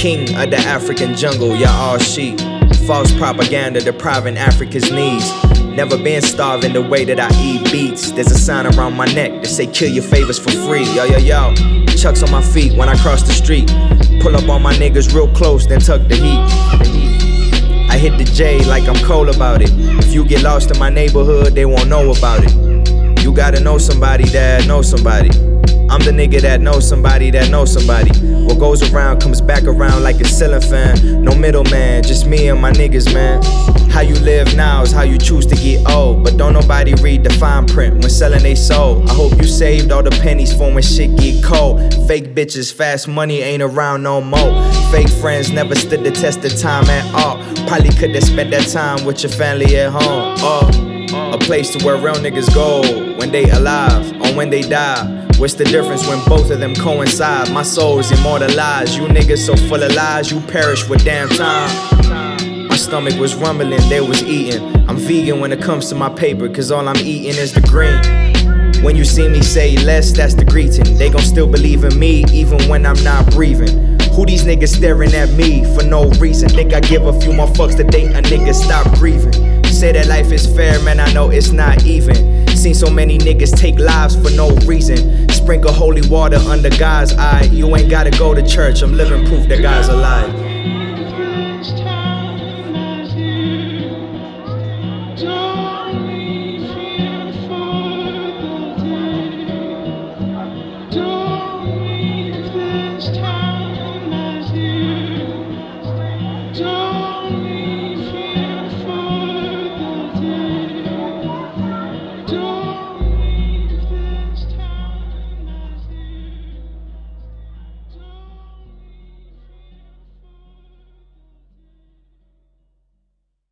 king of the African jungle, y'all all sheep. False propaganda depriving Africa's needs. Never been starving the way that I eat beats. There's a sign around my neck that say kill your favors for free. Yo, yo, yo, Chucks on my feet when I cross the street. Pull up on my niggas real close, then tuck the heat. I hit the J like I'm cold about it. If you get lost in my neighborhood, they won't know about it. You gotta know somebody that knows somebody. I'm the nigga that knows somebody that knows somebody. What goes around comes back around like a ceiling fan. No middleman, just me and my niggas, man. How you live now is how you choose to get old. But don't nobody read the fine print when selling they soul. I hope you saved all the pennies for when shit get cold. Fake bitches, fast money ain't around no more. Fake friends never stood the test of time at all. Probably could've spent that time with your family at home. A place to where real niggas go when they alive or when they die. What's the difference when both of them coincide? My soul is immortalized. You niggas so full of lies, you perish with damn time. My stomach was rumbling, they was eating. I'm vegan when it comes to my paper, cause all I'm eating is the green. When you see me say less, that's the greeting. They gon' still believe in me, even when I'm not breathing. Who these niggas staring at me for no reason? Think I give a few more fucks to date a nigga stop grieving. Say that life is fair, man, I know it's not even. Seen so many niggas take lives for no reason. Sprinkle holy water under God's eye. You ain't gotta go to church, I'm living proof that God's alive.